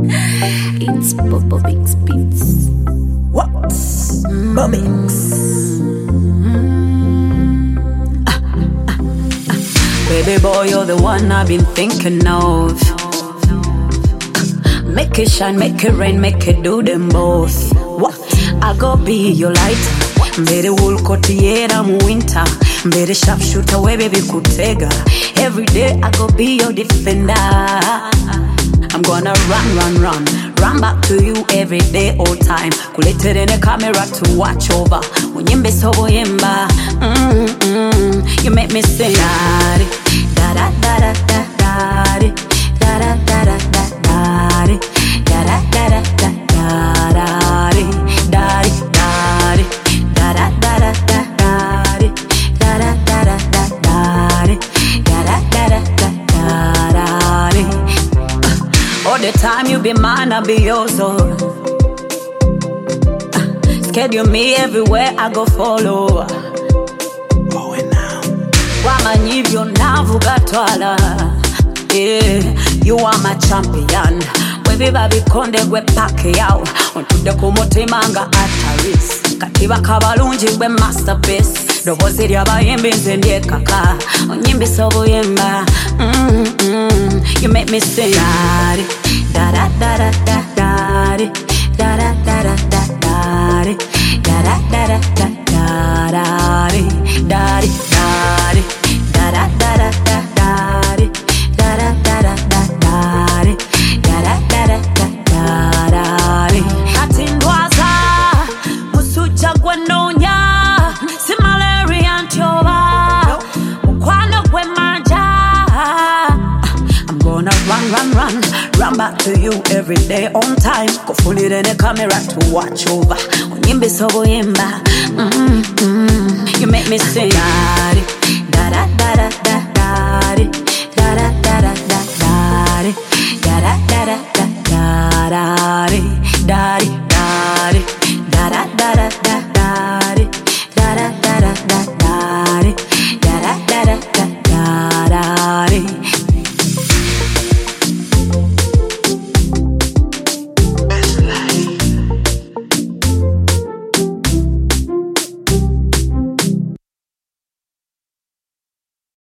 It's Bobo Big Beats. What's Bobix? Baby boy, you're the one I've been thinking of. Make it shine, make it rain, make it do them both. What? I go be your light. Mbere wool kotiera mu winter. Mbere sharpshooter we baby kutega. Every day I go be your defender. I'm gonna run back to you every day, all time. Kuleted in a camera to watch over. Unyimbe sobo yemba. You make me sing. Da da da da da da da da da da da da da da da da da da da. All the time you be mine, I be yours. Schedule me everywhere I go follow. Going now. Wamanyivyo navugatwala. Yeah, you are my champion. Webiba bikonde gwe pake yao. Ontude kumutima nga Ataris. Katiba kabalungi gwe masterpiece. Dobozi lyabayimbi nze ndye kaka. Onyimbi sobuyemba. You make me sing. Da da da da da da da da da da da da da da da da da da Katindwaza musuja gwenonya simaleria antioba mukwano gwe manja. I'm gonna run back to you every day on time. Kufulire ne camera to watch over. Unyimbi sobo yemba. You make me sing. Da da da